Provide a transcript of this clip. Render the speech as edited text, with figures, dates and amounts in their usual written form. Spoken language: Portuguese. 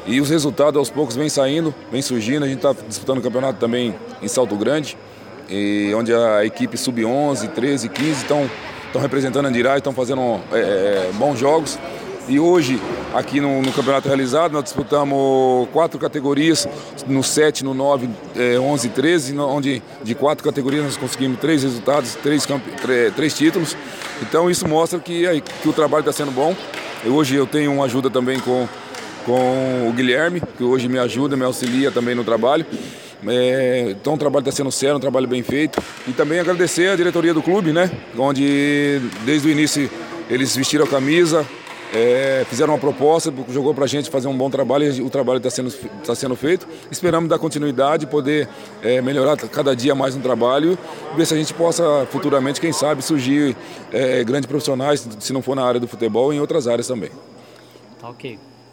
E os resultados aos poucos vêm saindo, vêm surgindo. A gente está disputando o campeonato também em Salto Grande, e onde a equipe sub-11, 13, 15 estão representando a Andirá, estão fazendo bons jogos. E hoje, aqui no campeonato realizado, nós disputamos 4 categorias, no 7, no 9, 11 e 13, onde de 4 categorias nós conseguimos 3 resultados, 3 títulos. Então isso mostra que o trabalho está sendo bom. Hoje eu tenho uma ajuda também com o Guilherme, que hoje me ajuda, me auxilia também no trabalho. Então o trabalho está sendo sério, um trabalho bem feito. E também agradecer a diretoria do clube, né? Onde desde o início eles vestiram a camisa, fizeram uma proposta, jogou para a gente fazer um bom trabalho, e o trabalho está sendo feito. Esperamos dar continuidade, poder melhorar cada dia mais no trabalho, ver se a gente possa futuramente, quem sabe, surgir grandes profissionais, se não for na área do futebol, em outras áreas também. Tá ok.